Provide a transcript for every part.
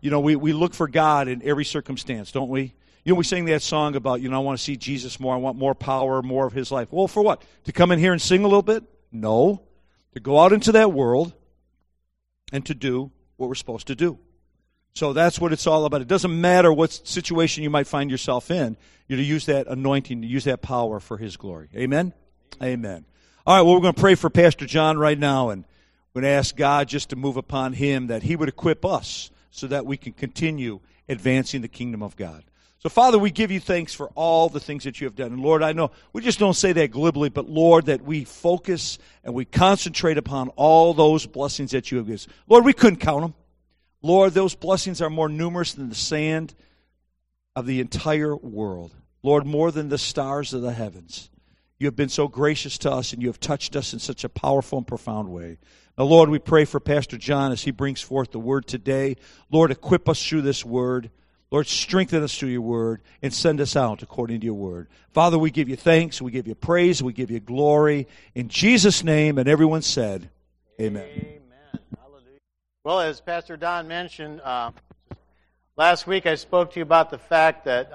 We look for God in every circumstance, don't we? We sang that song about, I want to see Jesus more. I want more power, more of His life. Well, for what? To come in here and sing a little bit? No. To go out into that world and to do what we're supposed to do. So that's what it's all about. It doesn't matter what situation you might find yourself in. You're to use that anointing, to use that power for His glory. Amen? Amen. All right, well, we're going to pray for Pastor John right now, and we're going to ask God just to move upon him, that He would equip us so that we can continue advancing the kingdom of God. So, Father, we give You thanks for all the things that You have done. And, Lord, I know we just don't say that glibly, but, Lord, that we focus and we concentrate upon all those blessings that You have given us. Lord, we couldn't count them. Lord, those blessings are more numerous than the sand of the entire world. Lord, more than the stars of the heavens. You have been so gracious to us, and You have touched us in such a powerful and profound way. Now, Lord, we pray for Pastor John as he brings forth the word today. Lord, equip us through this word. Lord, strengthen us through Your word and send us out according to Your word. Father, we give You thanks, we give You praise, we give You glory. In Jesus' name, and everyone said, Amen. Amen. Hallelujah. Well, as Pastor Don mentioned, last week I spoke to you about the fact that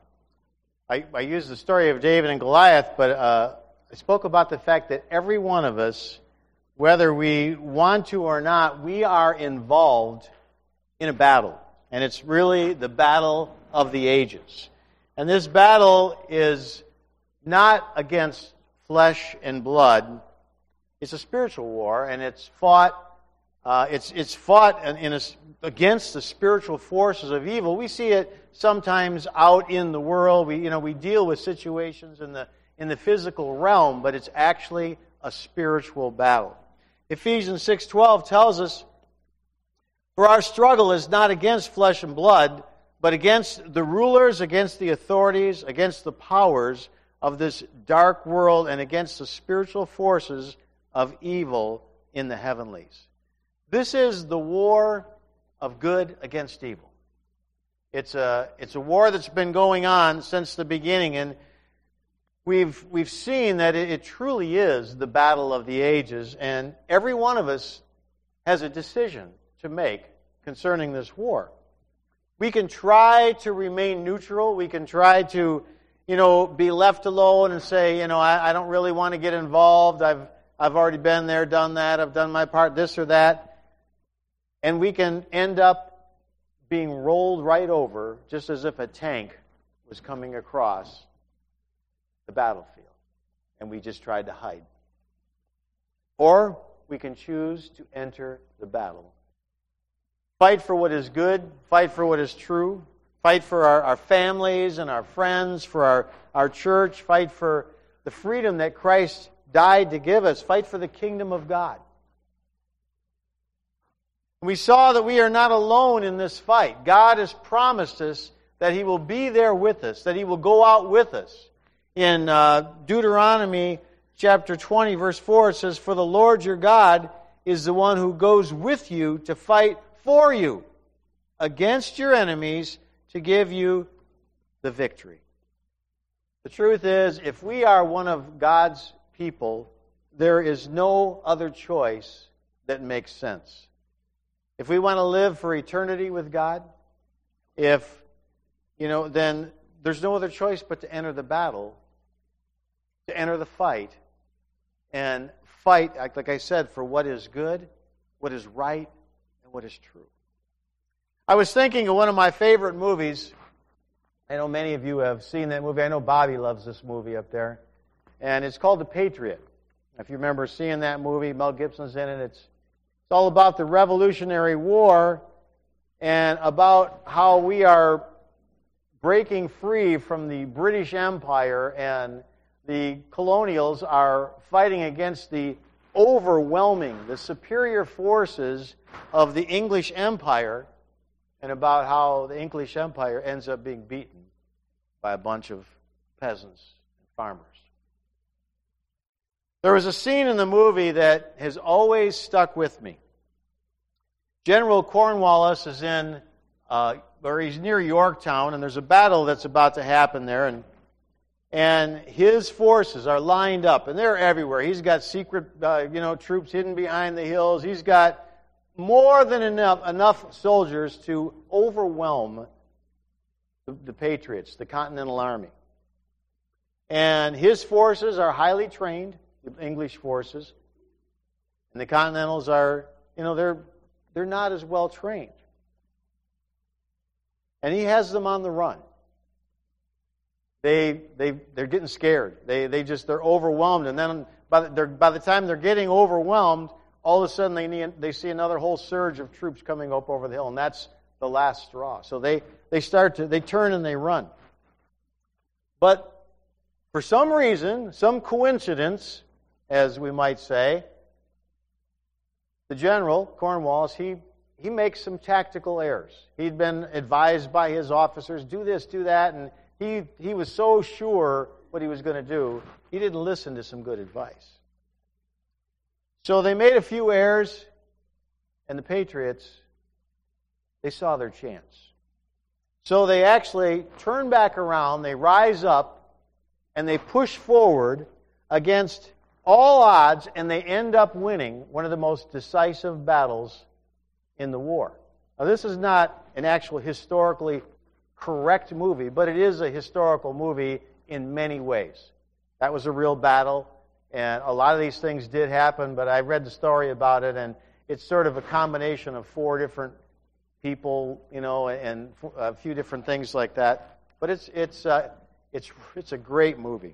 I used the story of David and Goliath, but I spoke about the fact that every one of us, whether we want to or not, we are involved in a battle. And it's really the battle of the ages. And this battle is not against flesh and blood. It's a spiritual war, and it's fought. It's fought against the spiritual forces of evil. We see it sometimes out in the world. We deal with situations in the physical realm, but it's actually a spiritual battle. Ephesians 6:12 tells us, "For our struggle is not against flesh and blood, but against the rulers, against the authorities, against the powers of this dark world, and against the spiritual forces of evil in the heavenlies." This is the war of good against evil. It's a war that's been going on since the beginning, and we've seen that it truly is the battle of the ages, and every one of us has a decision to make concerning this war. We can try to remain neutral. We can try to, be left alone and say, I don't really want to get involved. I've already been there, done that. I've done my part, this or that. And we can end up being rolled right over, just as if a tank was coming across the battlefield, and we just tried to hide. Or we can choose to enter the battle. Fight for what is good, fight for what is true, fight for our families and our friends, for our church, fight for the freedom that Christ died to give us, fight for the kingdom of God. We saw that we are not alone in this fight. God has promised us that He will be there with us, that He will go out with us. In Deuteronomy chapter 20, verse 4, it says, "For the Lord your God is the one who goes with you to fight for you against your enemies to give you the victory." The truth is, if we are one of God's people, there is no other choice that makes sense. If we want to live for eternity with God, then there's no other choice but to enter the battle, to enter the fight, and fight, like I said, for what is good, what is right, and what is true. I was thinking of one of my favorite movies. I know many of you have seen that movie. I know Bobby loves this movie up there. And it's called The Patriot. If you remember seeing that movie, Mel Gibson's in it. It's all about the Revolutionary War and about how we are breaking free from the British Empire, and the colonials are fighting against the superior forces of the English Empire, and about how the English Empire ends up being beaten by a bunch of peasants and farmers. There was a scene in the movie that has always stuck with me. General Cornwallis is he's near Yorktown, and there's a battle that's about to happen there, and his forces are lined up, and they're everywhere. He's got secret, troops hidden behind the hills. He's got more than enough soldiers to overwhelm the Patriots, the Continental Army. And his forces are highly trained, the English forces. And the Continentals are, they're not as well trained. And he has them on the run. They're getting scared. They're overwhelmed. And then by the time they're getting overwhelmed, all of a sudden they see another whole surge of troops coming up over the hill, and that's the last straw. So they turn and they run. But for some reason, some coincidence, as we might say, the general, Cornwallis, he makes some tactical errors. He'd been advised by his officers, do this, do that, and he was so sure what he was going to do, he didn't listen to some good advice. So they made a few errors, and the Patriots, they saw their chance. So they actually turn back around, they rise up, and they push forward against all odds, and they end up winning one of the most decisive battles in the war. Now, this is not an actual historically correct movie, but it is a historical movie in many ways. That was a real battle, and a lot of these things did happen, but I read the story about it, and it's sort of a combination of 4 different people, and a few different things like that. But it's a great movie.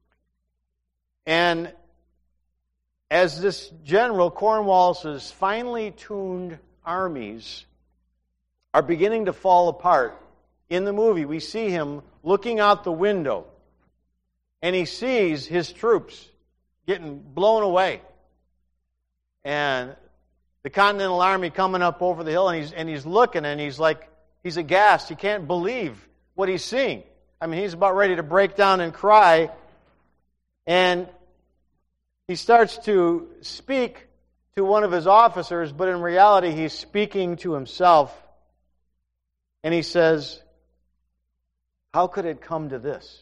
And as this general, Cornwallis's finely tuned armies are beginning to fall apart, in the movie we see him looking out the window, and he sees his troops getting blown away. And the Continental Army coming up over the hill, and he's looking, and he's aghast. He can't believe what he's seeing. I mean, he's about ready to break down and cry. And he starts to speak to one of his officers, but in reality he's speaking to himself. And he says, how could it come to this?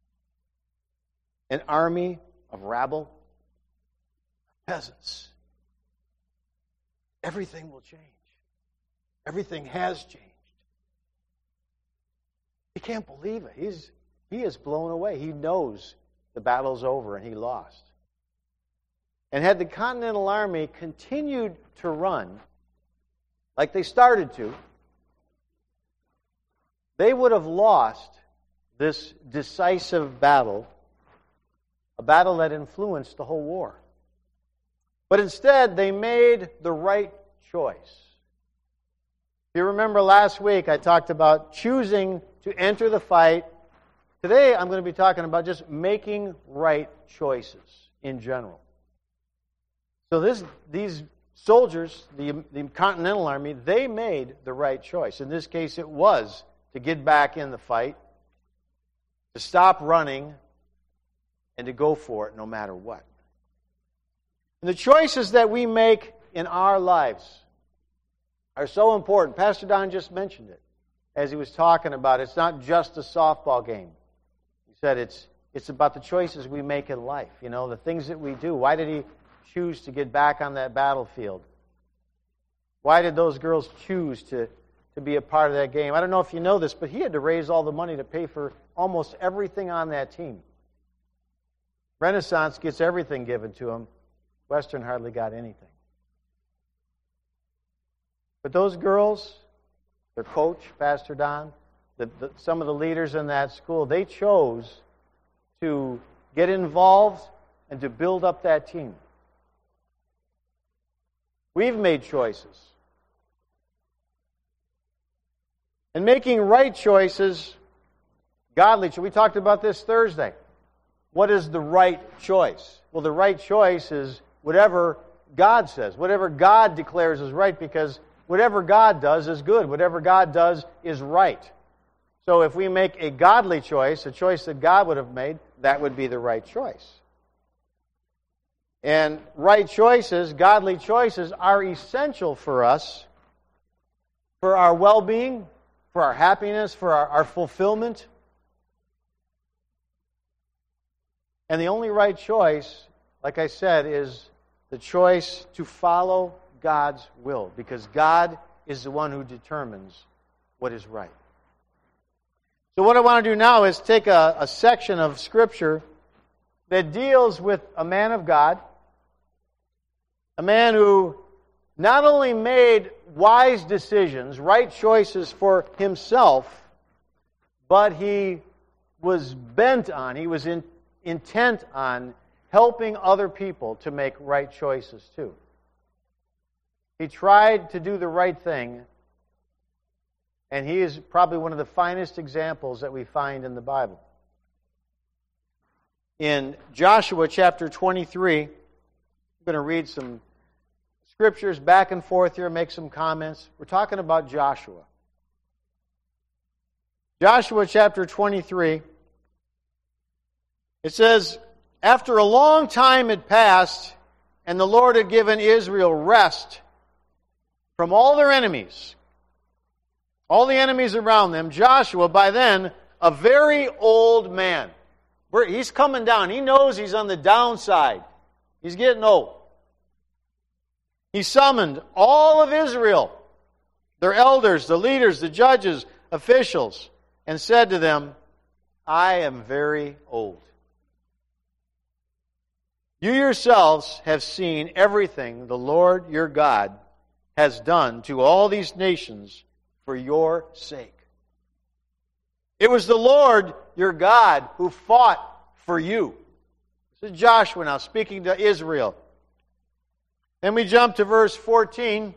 An army of rabble, peasants. Everything will change. Everything has changed. He can't believe it. He is blown away. He knows the battle's over and he lost. And had the Continental Army continued to run like they started to, they would have lost this decisive battle, a battle that influenced the whole war. But instead, they made the right choice. If you remember last week, I talked about choosing to enter the fight. Today, I'm going to be talking about just making right choices in general. So these soldiers, the Continental Army, they made the right choice. In this case, it was to get back in the fight, to stop running, and to go for it no matter what. And the choices that we make in our lives are so important. Pastor Don just mentioned it as he was talking about it. It's not just a softball game. He said it's about the choices we make in life, the things that we do. Why did he choose to get back on that battlefield? Why did those girls choose to be a part of that game? I don't know if you know this, but he had to raise all the money to pay for almost everything on that team. Renaissance gets everything given to him. Western hardly got anything. But those girls, their coach, Pastor Don, some of the leaders in that school, they chose to get involved and to build up that team. We've made choices. And making right choices, godly choices. We talked about this Thursday. What is the right choice? Well, the right choice is whatever God says, whatever God declares is right, because whatever God does is good. Whatever God does is right. So if we make a godly choice, a choice that God would have made, that would be the right choice. And right choices, godly choices, are essential for us, for our well-being, for our happiness, for our fulfillment. And the only right choice, like I said, is the choice to follow God's will, because God is the one who determines what is right. So what I want to do now is take a section of Scripture that deals with a man of God, a man who not only made wise decisions, right choices for himself, but he was bent on, he was intent on helping other people to make right choices too. He tried to do the right thing, and he is probably one of the finest examples that we find in the Bible. In Joshua chapter 23, I'm going to read some scriptures back and forth here, make some comments. We're talking about Joshua. Joshua chapter 23, it says, "After a long time had passed, and the Lord had given Israel rest from all their enemies, all the enemies around them, Joshua, by then, a very old man." He's coming down. He knows he's on the downside. He's getting old. He summoned all of Israel, their elders, the leaders, the judges, officials, and said to them, "I am very old. You yourselves have seen everything the Lord your God has done to all these nations for your sake. It was the Lord your God who fought for you." This is Joshua now speaking to Israel. Then we jump to verse 14.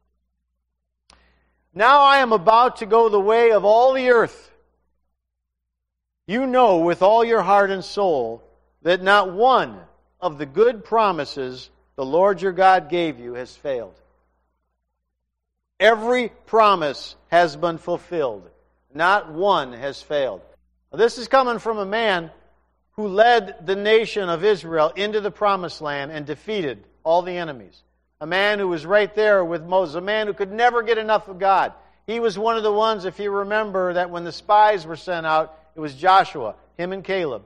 "Now I am about to go the way of all the earth. You know with all your heart and soul that not one of the good promises the Lord your God gave you has failed. Every promise has been fulfilled. Not one has failed." Now, this is coming from a man who led the nation of Israel into the promised land and defeated all the enemies. A man who was right there with Moses, a man who could never get enough of God. He was one of the ones, if you remember, that when the spies were sent out, it was Joshua, him and Caleb,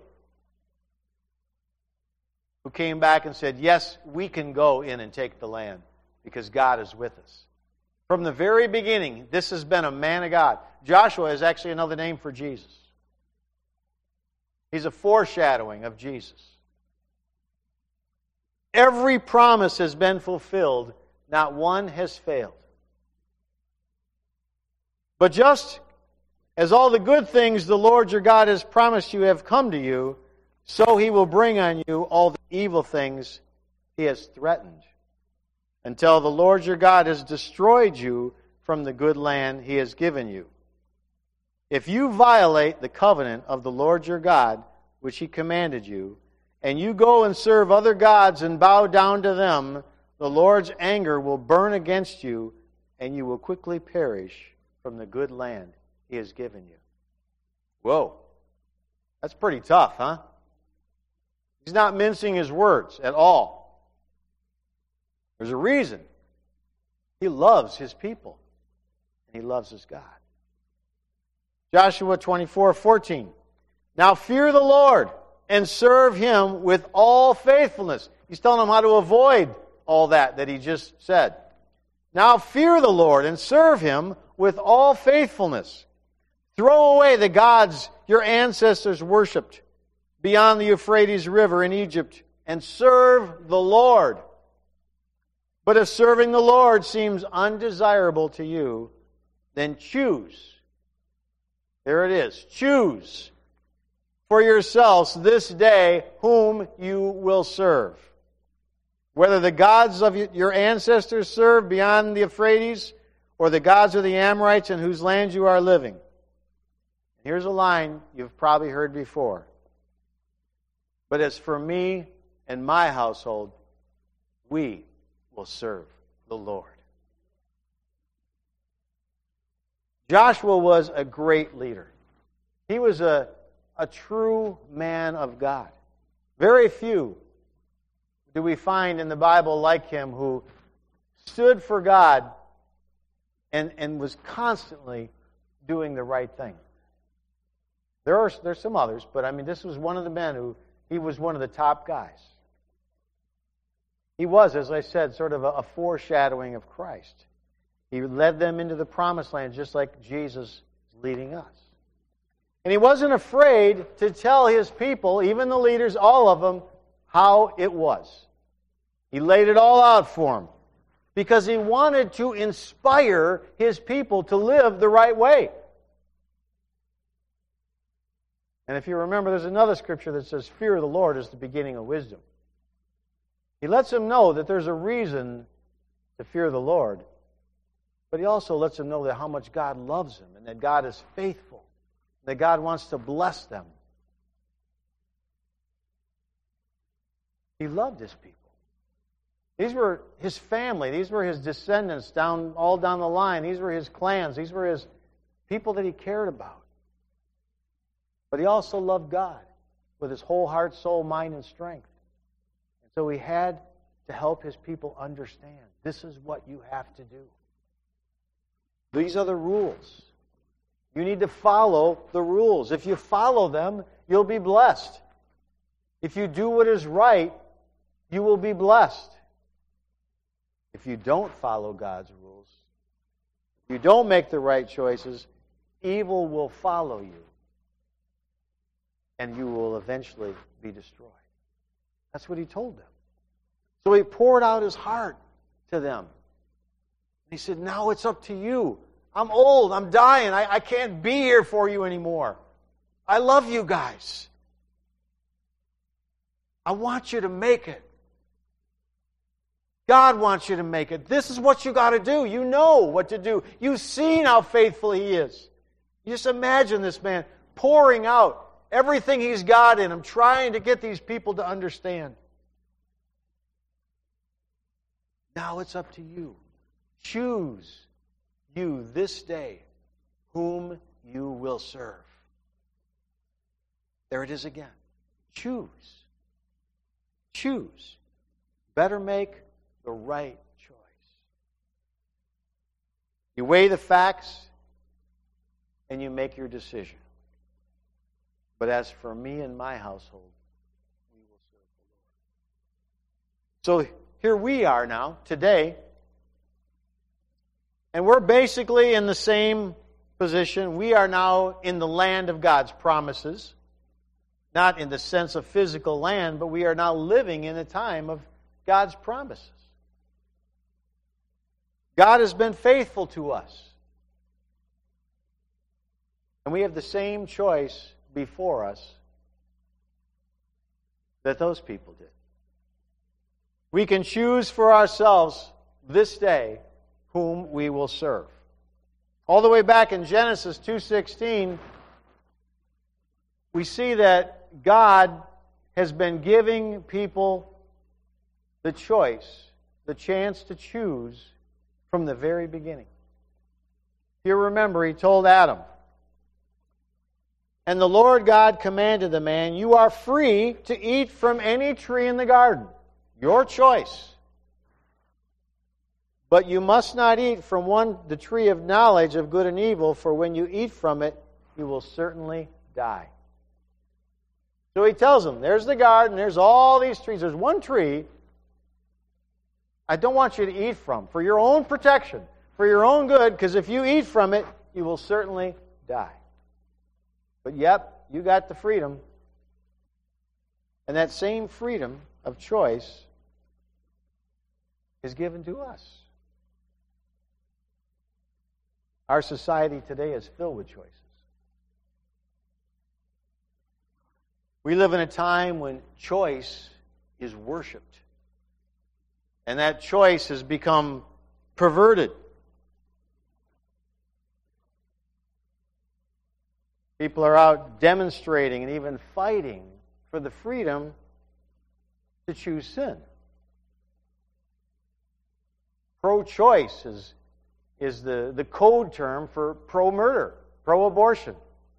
who came back and said, "Yes, we can go in and take the land because God is with us." From the very beginning, this has been a man of God. Joshua is actually another name for Jesus. He's a foreshadowing of Jesus. Every promise has been fulfilled. Not one has failed. "But just as all the good things the Lord your God has promised you have come to you, so He will bring on you all the evil things He has threatened, until the Lord your God has destroyed you from the good land He has given you. If you violate the covenant of the Lord your God, which He commanded you, and you go and serve other gods and bow down to them, the Lord's anger will burn against you, and you will quickly perish from the good land He has given you." Whoa. That's pretty tough, huh? He's not mincing his words at all. There's a reason. He loves His people, and He loves His God. Joshua 24:14. "Now fear the Lord and serve Him with all faithfulness." He's telling them how to avoid all that He just said. "Now fear the Lord and serve Him with all faithfulness. Throw away the gods your ancestors worshipped beyond the Euphrates River in Egypt, and serve the Lord. But if serving the Lord seems undesirable to you, then choose." There it is. "Choose for yourselves this day whom you will serve. Whether the gods of your ancestors served beyond the Euphrates, or the gods of the Amorites in whose land you are living." Here's a line you've probably heard before. "But as for me and my household, we will serve the Lord." Joshua was a great leader. He was a true man of God. Very few do we find in the Bible like him, who stood for God and was constantly doing the right thing. There's some others, but this was one of the men who, he was one of the top guys. He was, as I said, sort of a foreshadowing of Christ. He led them into the promised land just like Jesus is leading us. And he wasn't afraid to tell his people, even the leaders, all of them, how it was. He laid it all out for them because he wanted to inspire his people to live the right way. And if you remember, there's another scripture that says, fear of the Lord is the beginning of wisdom. He lets them know that there's a reason to fear the Lord, but he also lets them know that how much God loves them and that God is faithful, that God wants to bless them. He loved his people. These were his family. These were his descendants all down the line. These were his clans. These were his people that he cared about. But he also loved God with his whole heart, soul, mind, and strength. And so he had to help his people understand, this is what you have to do. These are the rules. You need to follow the rules. If you follow them, you'll be blessed. If you do what is right, you will be blessed. If you don't follow God's rules, if you don't make the right choices, evil will follow you. And you will eventually be destroyed. That's what he told them. So he poured out his heart to them. He said, now it's up to you. I'm old. I'm dying. I can't be here for you anymore. I love you guys. I want you to make it. God wants you to make it. This is what you got to do. You know what to do. You've seen how faithful he is. You just imagine this man pouring out everything he's got in him, trying to get these people to understand. Now it's up to you. Choose you this day whom you will serve. There it is again. Choose. Choose. Better make the right choice. You weigh the facts and you make your decision. But as for me and my household, we will serve the Lord. So here we are now, today, and we're basically in the same position. We are now in the land of God's promises. Not in the sense of physical land, but we are now living in a time of God's promises. God has been faithful to us. And we have the same choice before us that those people did. We can choose for ourselves this day whom we will serve. All the way back in Genesis 2:16, we see that God has been giving people the choice, the chance to choose from the very beginning. If you remember, he told Adam, and the Lord God commanded the man, you are free to eat from any tree in the garden. Your choice. But you must not eat from the tree of knowledge of good and evil, for when you eat from it, you will certainly die. So he tells them, there's the garden, there's all these trees. There's one tree I don't want you to eat from, for your own protection, for your own good, because if you eat from it, you will certainly die. But yep, you got the freedom. And that same freedom of choice is given to us. Our society today is filled with choices. We live in a time when choice is worshipped. And that choice has become perverted. People are out demonstrating and even fighting for the freedom to choose sin. Pro-choice is the code term for pro-murder, pro-abortion.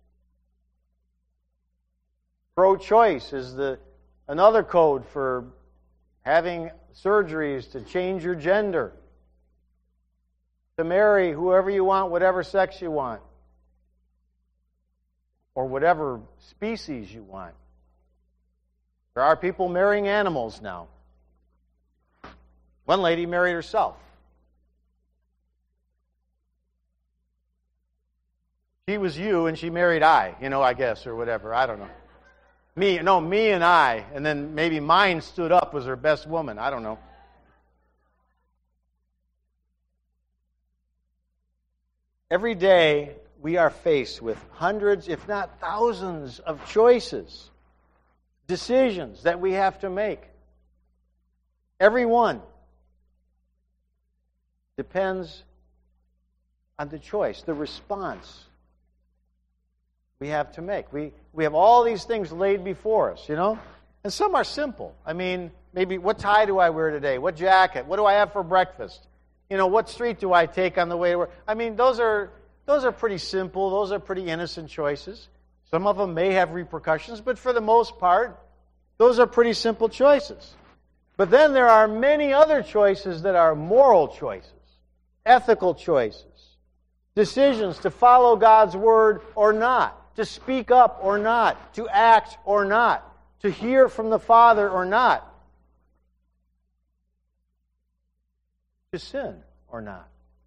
Pro-choice is another code for having surgeries to change your gender, to marry whoever you want, whatever sex you want, or whatever species you want. There are people marrying animals now. One lady married herself. She was you and she married I, I guess, or whatever. I don't know. Me and I. And then maybe mine stood up was her best woman. I don't know. Every day we are faced with hundreds, if not thousands, of choices, decisions that we have to make. Every one depends on the choice, the response we have to make. We have all these things laid before us, And some are simple. I mean, maybe what tie do I wear today? What jacket? What do I have for breakfast? What street do I take on the way to work? I mean, those are pretty simple. Those are pretty innocent choices. Some of them may have repercussions, but for the most part, those are pretty simple choices. But then there are many other choices that are moral choices, ethical choices, decisions to follow God's word or not, to speak up or not, to act or not, to hear from the Father or not, to sin or not.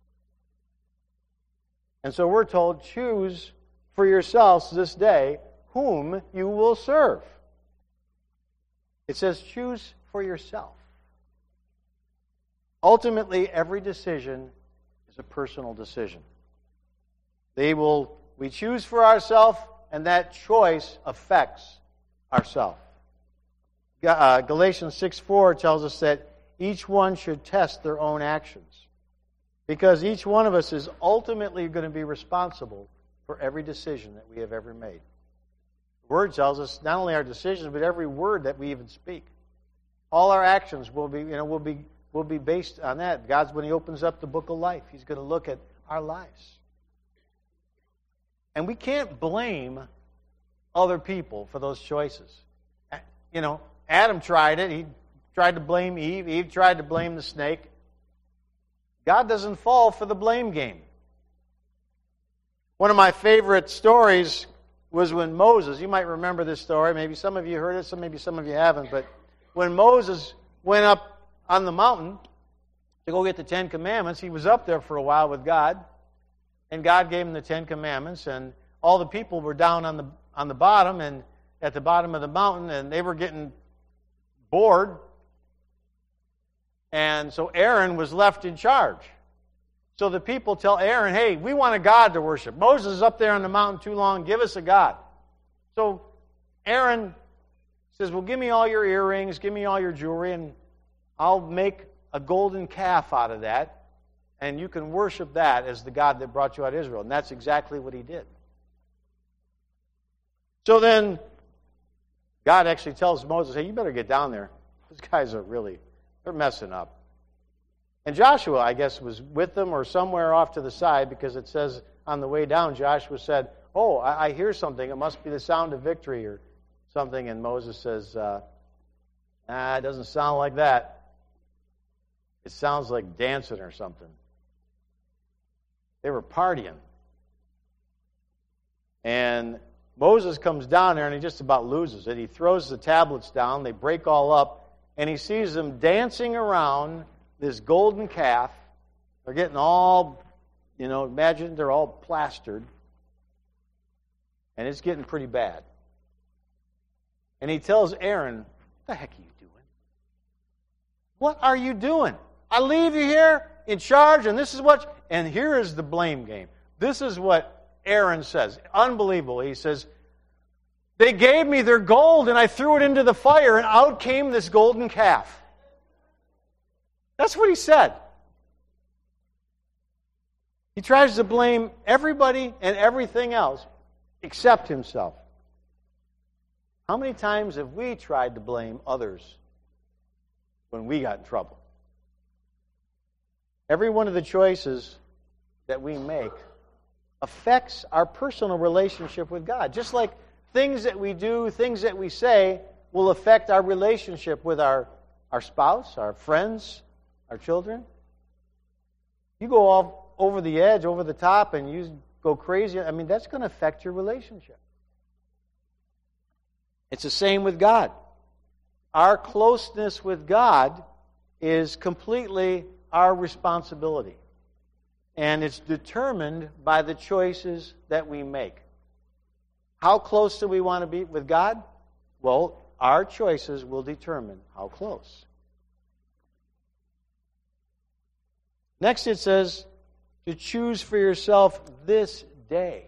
And so we're told, choose for yourselves this day whom you will serve. It says, choose for yourself. Ultimately, every decision is a personal decision. We choose for ourselves, and that choice affects ourselves. Galatians 6:4 tells us that each one should test their own actions, because each one of us is ultimately going to be responsible for every decision that we have ever made. The Word tells us not only our decisions, but every word that we even speak. All our actions will be based on that. God's, when He opens up the book of life, He's going to look at our lives. And we can't blame other people for those choices. Adam tried it. He tried to blame Eve. Eve tried to blame the snake. God doesn't fall for the blame game. One of my favorite stories was when Moses, you might remember this story, maybe some of you heard it, maybe some of you haven't, but when Moses went up on the mountain to go get the Ten Commandments, he was up there for a while with God, and God gave him the Ten Commandments, and all the people were down on the bottom, and at the bottom of the mountain, and they were getting bored. And so Aaron was left in charge. So the people tell Aaron, hey, we want a God to worship. Moses is up there on the mountain too long. Give us a God. So Aaron says, well, give me all your earrings, give me all your jewelry, and I'll make a golden calf out of that, and you can worship that as the God that brought you out of Israel. And that's exactly what he did. So then God actually tells Moses, hey, you better get down there. These guys they're messing up. And Joshua, I guess, was with them or somewhere off to the side, because it says on the way down, Joshua said, oh, I hear something. It must be the sound of victory or something. And Moses says, it doesn't sound like that. It sounds like dancing or something. They were partying. And Moses comes down there and he just about loses it. He throws the tablets down. They break all up. And he sees them dancing around this golden calf. They're getting all, imagine they're all plastered. And it's getting pretty bad. And he tells Aaron, what the heck are you doing? What are you doing? I leave you here in charge, and this is what... And here is the blame game. This is what Aaron says. Unbelievable. He says, they gave me their gold, and I threw it into the fire, and out came this golden calf. That's what he said. He tries to blame everybody and everything else except himself. How many times have we tried to blame others when we got in trouble? Every one of the choices that we make affects our personal relationship with God. Just like things that we do, things that we say will affect our relationship with our spouse, our friends, our children. You go off over the edge, over the top, and you go crazy. I mean, that's going to affect your relationship. It's the same with God. Our closeness with God is completely our responsibility. And it's determined by the choices that we make. How close do we want to be with God? Well, our choices will determine how close. Next it says to choose for yourself this day.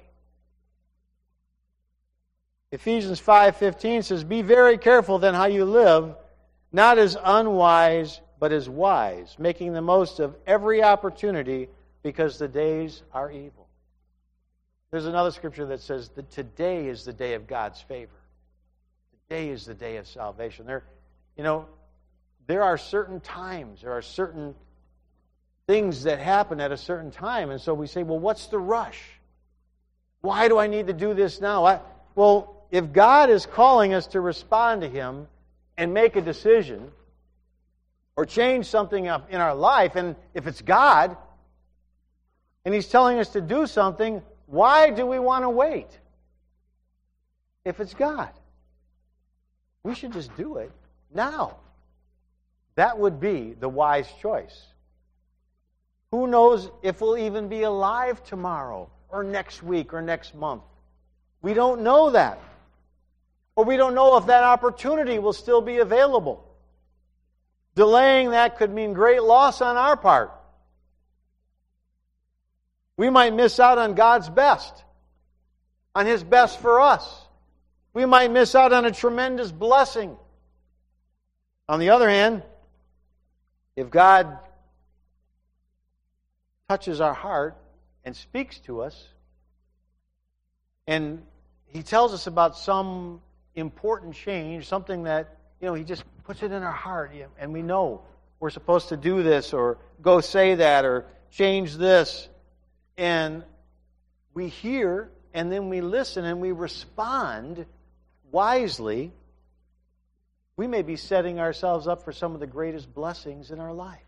Ephesians 5:15 says, "Be very careful then how you live, not as unwise, but as wise, making the most of every opportunity, because the days are evil." There's another scripture that says that today is the day of God's favor. Today is the day of salvation. There are certain times, there are certain things that happen at a certain time, and so we say, well, what's the rush? Why do I need to do this now? Well, if God is calling us to respond to Him and make a decision or change something up in our life, and if it's God, and He's telling us to do something, why do we want to wait? If it's God, we should just do it now. That would be the wise choice. Who knows if we'll even be alive tomorrow or next week or next month? We don't know that. Or we don't know if that opportunity will still be available. Delaying that could mean great loss on our part. We might miss out on God's best, on His best for us. We might miss out on a tremendous blessing. On the other hand, if God touches our heart and speaks to us, and He tells us about some important change, something that, He just puts it in our heart, and we know we're supposed to do this, or go say that, or change this, and we hear, and then we listen, and we respond wisely, we may be setting ourselves up for some of the greatest blessings in our life.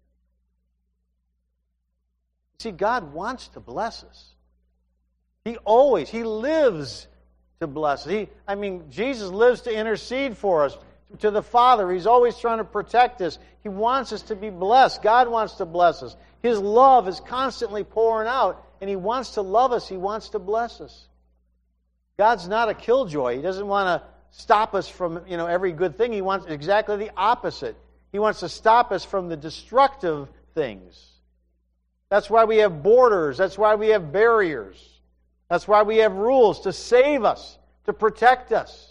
See, God wants to bless us. He lives to bless us. Jesus lives to intercede for us to the Father. He's always trying to protect us. He wants us to be blessed. God wants to bless us. His love is constantly pouring out, and He wants to love us. He wants to bless us. God's not a killjoy. He doesn't want to stop us from every good thing. He wants exactly the opposite. He wants to stop us from the destructive things. That's why we have borders. That's why we have barriers. That's why we have rules to save us, to protect us.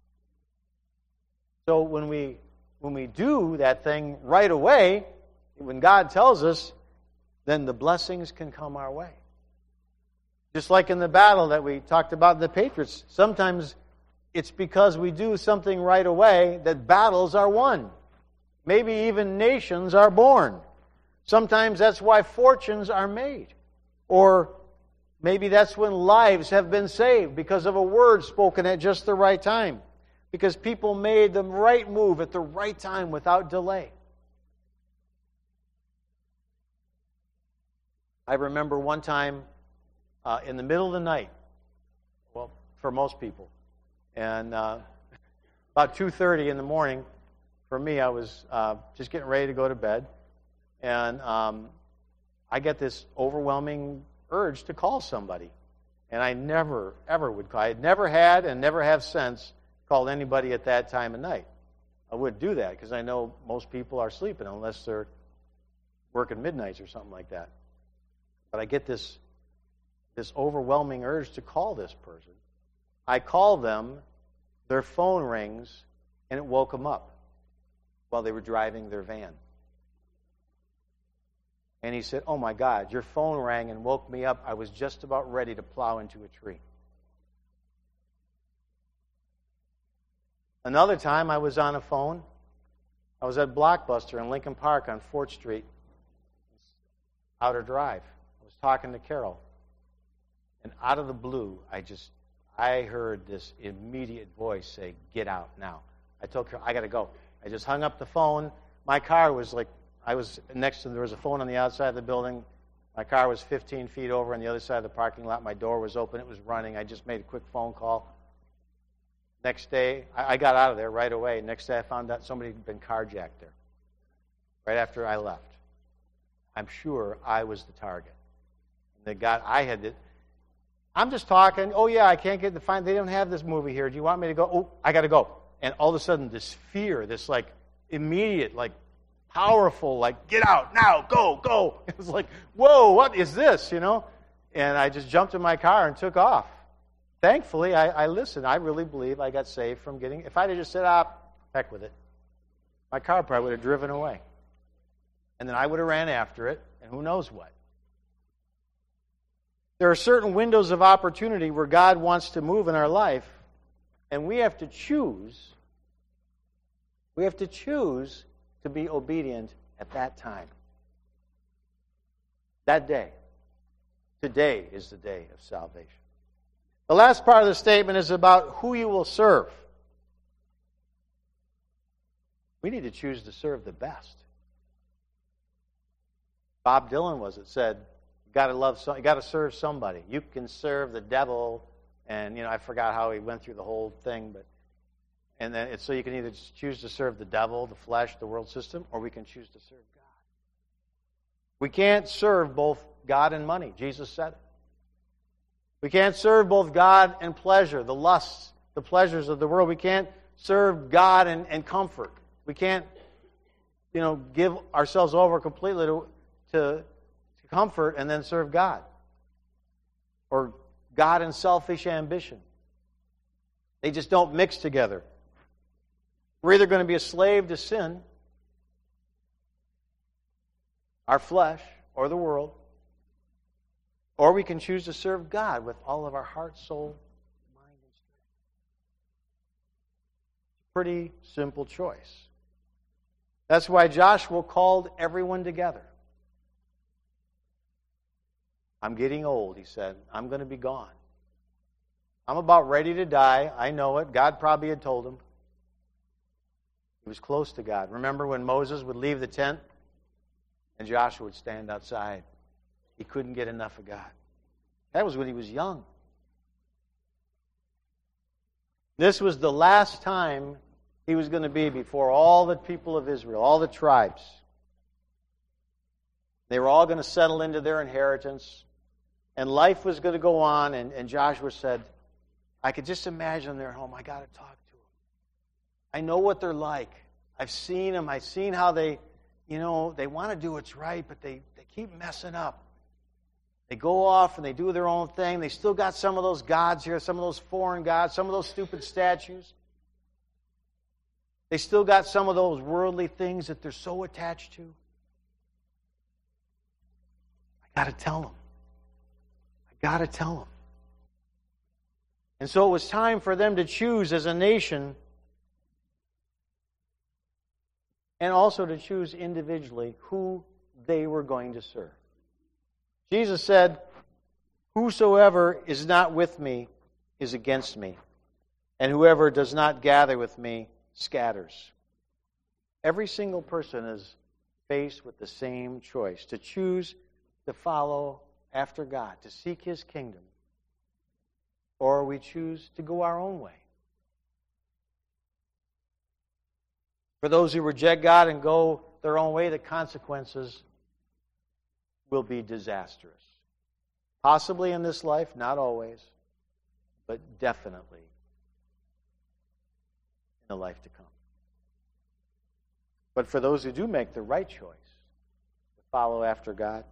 So when we do that thing right away, when God tells us, then the blessings can come our way. Just like in the battle that we talked about in the Patriots, sometimes it's because we do something right away that battles are won. Maybe even nations are born. Sometimes that's why fortunes are made. Or maybe that's when lives have been saved because of a word spoken at just the right time. Because people made the right move at the right time without delay. I remember one time in the middle of the night, well, for most people, and about 2:30 in the morning, for me, I was just getting ready to go to bed, and I get this overwhelming urge to call somebody. And I never, ever would call. I never had and never have since called anybody at that time of night. I would do that because I know most people are sleeping unless they're working midnights or something like that. But I get this overwhelming urge to call this person. I call them, their phone rings, and it woke them up while they were driving their van. And he said, "Oh my God, your phone rang and woke me up. I was just about ready to plow into a tree." Another time I was on a phone. I was at Blockbuster in Lincoln Park on 4th Street, Outer Drive. I was talking to Carol. And out of the blue, I heard this immediate voice say, "Get out now." I told Carol, "I got to go." I just hung up the phone. My car was I was next to, there was a phone on the outside of the building. My car was 15 feet over on the other side of the parking lot. My door was open. It was running. I just made a quick phone call. Next day, I got out of there right away. Next day, I found out somebody had been carjacked there. right after I left. I'm sure I was the target. That God, I had to. I'm just talking. Oh yeah, I can't get the fine. They don't have this movie here. Do you want me to go? Oh, I got to go. And all of a sudden, this fear, this like immediate, like powerful, like get out now, go, go. It was like, whoa, what is this? You know? And I just jumped in my car and took off. Thankfully, I listened. I really believe I got saved from getting. If I'd have just said, heck with it, my car probably would have driven away. And then I would have ran after it, and who knows what. There are certain windows of opportunity where God wants to move in our life, and we have to choose. We have to choose to be obedient at that time. That day. Today is the day of salvation. The last part of the statement is about who you will serve. We need to choose to serve the best. Bob Dylan said, you got to serve somebody. You can serve the devil, and I forgot how he went through the whole thing, and then so you can either just choose to serve the devil, the flesh, the world system, or we can choose to serve God. We can't serve both God and money. Jesus said it. We can't serve both God and pleasure, the lusts, the pleasures of the world. We can't serve God and comfort. We can't, give ourselves over completely to comfort and then serve God. Or God and selfish ambition. They just don't mix together. We're either going to be a slave to sin, our flesh, or the world, or we can choose to serve God with all of our heart, soul, mind, and strength. Pretty simple choice. That's why Joshua called everyone together. I'm getting old, he said. I'm going to be gone. I'm about ready to die. I know it. God probably had told him. He was close to God. Remember when Moses would leave the tent and Joshua would stand outside? He couldn't get enough of God. That was when he was young. This was the last time he was going to be before all the people of Israel, all the tribes. They were all going to settle into their inheritance, and life was going to go on, and Joshua said, I could just imagine they're at home. I got to talk to them. I know what they're like. I've seen them. I've seen how they want to do what's right, but they keep messing up. They go off and they do their own thing. They still got some of those gods here, some of those foreign gods, some of those stupid statues. They still got some of those worldly things that they're so attached to. I got to tell them. I got to tell them. And so it was time for them to choose as a nation and also to choose individually who they were going to serve. Jesus said, whosoever is not with me is against me, and whoever does not gather with me scatters. Every single person is faced with the same choice, to choose to follow after God, to seek His kingdom, or we choose to go our own way. For those who reject God and go their own way, the consequences will be disastrous. Possibly in this life, not always, but definitely in the life to come. But for those who do make the right choice to follow after God,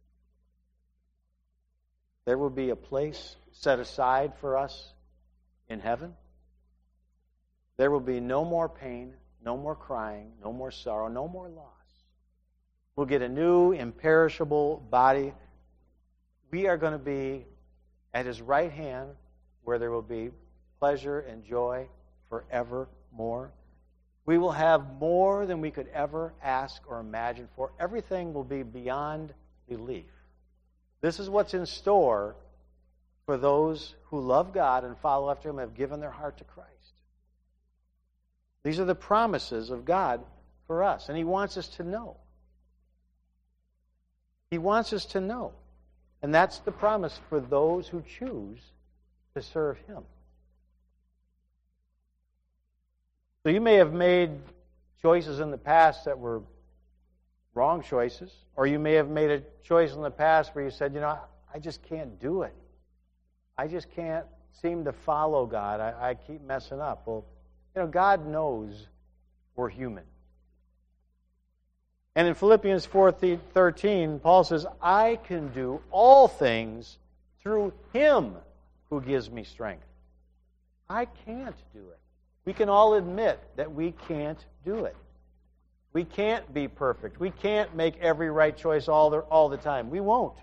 there will be a place set aside for us in heaven. There will be no more pain, no more crying, no more sorrow, no more loss. We'll get a new, imperishable body. We are going to be at His right hand where there will be pleasure and joy forevermore. We will have more than we could ever ask or imagine for. Everything will be beyond belief. This is what's in store for those who love God and follow after Him and have given their heart to Christ. These are the promises of God for us, and He wants us to know. He wants us to know. And that's the promise for those who choose to serve Him. So you may have made choices in the past that were wrong choices, or you may have made a choice in the past where you said, I just can't do it. I just can't seem to follow God. I keep messing up. Well, God knows we're human. And in Philippians 4:13, Paul says, I can do all things through Him who gives me strength. I can't do it. We can all admit that we can't do it. We can't be perfect. We can't make every right choice all the time. We won't.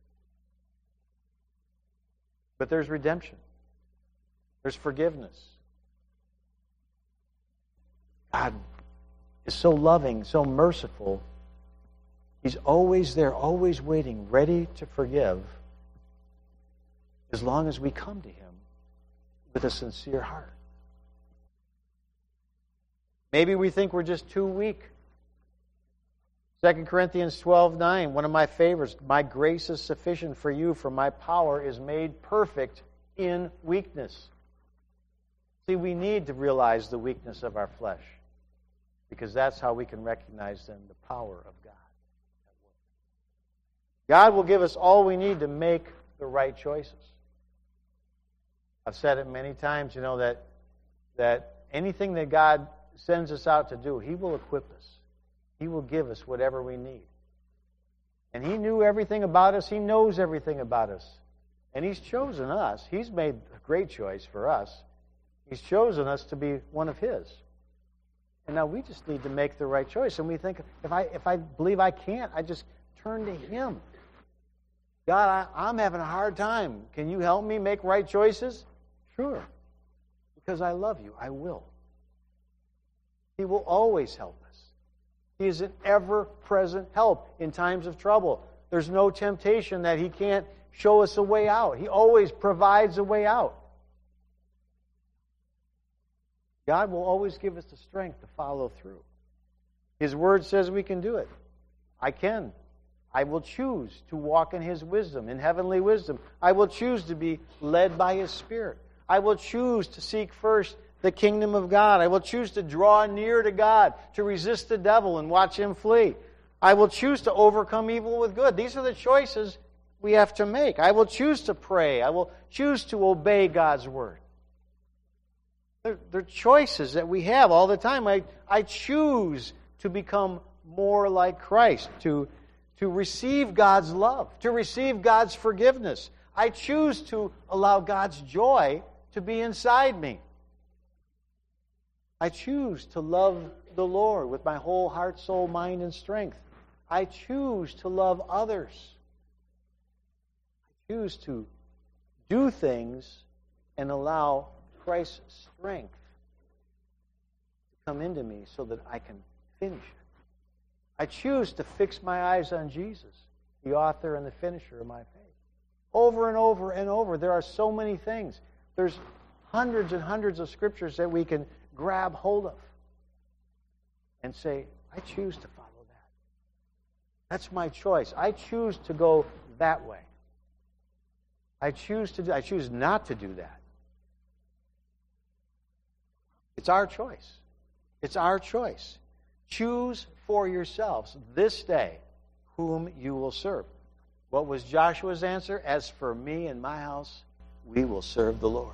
But there's redemption. There's forgiveness. God is so loving, so merciful. He's always there, always waiting, ready to forgive, as long as we come to Him with a sincere heart. Maybe we think we're just too weak. 2 Corinthians 12:9, one of my favorites, my grace is sufficient for you, for my power is made perfect in weakness. See, we need to realize the weakness of our flesh, because that's how we can recognize then the power of God. God will give us all we need to make the right choices. I've said it many times, that anything that God sends us out to do, He will equip us. He will give us whatever we need. And He knew everything about us. He knows everything about us. And He's chosen us. He's made a great choice for us. He's chosen us to be one of His. And now we just need to make the right choice. And we think, if I believe I can't, I just turn to Him. God, I'm having a hard time. Can you help me make right choices? Sure. Because I love you, I will. He will always help us. He is an ever-present help in times of trouble. There's no temptation that He can't show us a way out. He always provides a way out. God will always give us the strength to follow through. His Word says we can do it. I can. I will choose to walk in His wisdom, in heavenly wisdom. I will choose to be led by His Spirit. I will choose to seek first the kingdom of God. I will choose to draw near to God, to resist the devil and watch him flee. I will choose to overcome evil with good. These are the choices we have to make. I will choose to pray. I will choose to obey God's word. They're choices that we have all the time. I choose to become more like Christ, to receive God's love, to receive God's forgiveness. I choose to allow God's joy to be inside me. I choose to love the Lord with my whole heart, soul, mind, and strength. I choose to love others. I choose to do things and allow Christ's strength to come into me so that I can finish it. I choose to fix my eyes on Jesus, the author and the finisher of my faith. Over and over and over, there are so many things. There's hundreds and hundreds of scriptures that we can grab hold of and say, I choose to follow that. That's my choice. I choose to go that way. I choose not to do that. It's our choice. It's our choice. Choose for yourselves this day whom you will serve. What was Joshua's answer? As for me and my house, we will serve the Lord.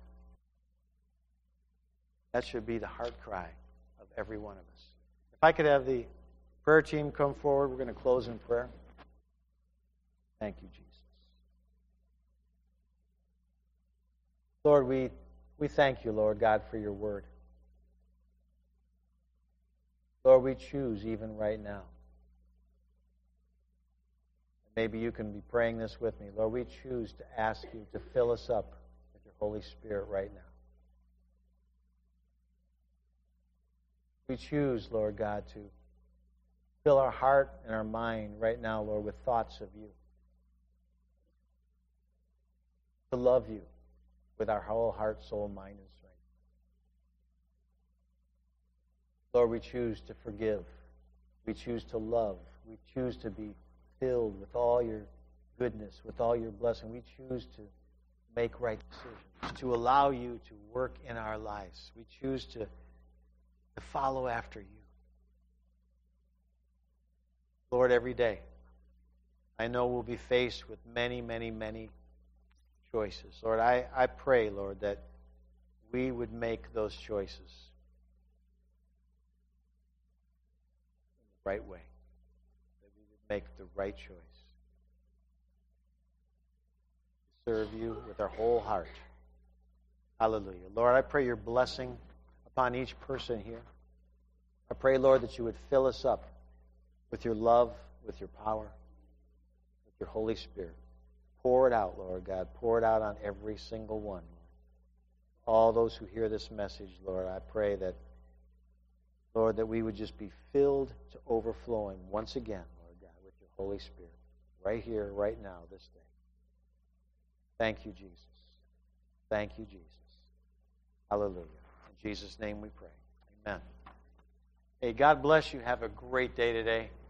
That should be the heart cry of every one of us. If I could have the prayer team come forward, we're going to close in prayer. Thank you, Jesus. Lord, we thank you, Lord God, for your word. Lord, we choose even right now. Maybe you can be praying this with me. Lord, we choose to ask you to fill us up with your Holy Spirit right now. We choose, Lord God, to fill our heart and our mind right now, Lord, with thoughts of you. To love you with our whole heart, soul, mind, and strength. Lord, we choose to forgive. We choose to love. We choose to be filled with all your goodness, with all your blessing. We choose to make right decisions, to allow you to work in our lives. We choose to follow after you. Lord, every day, I know we'll be faced with many, many, many choices. Lord, I pray, Lord, that we would make those choices in the right way. That we would make the right choice. To serve you with our whole heart. Hallelujah. Lord, I pray your blessing upon each person here. I pray, Lord, that you would fill us up with your love, with your power, with your Holy Spirit. Pour it out, Lord God. Pour it out on every single one. All those who hear this message, Lord, I pray that, Lord, that we would just be filled to overflowing once again, Lord God, with your Holy Spirit. Right here, right now, this day. Thank you, Jesus. Thank you, Jesus. Hallelujah. In Jesus' name we pray. Amen. Hey, God bless you. Have a great day today.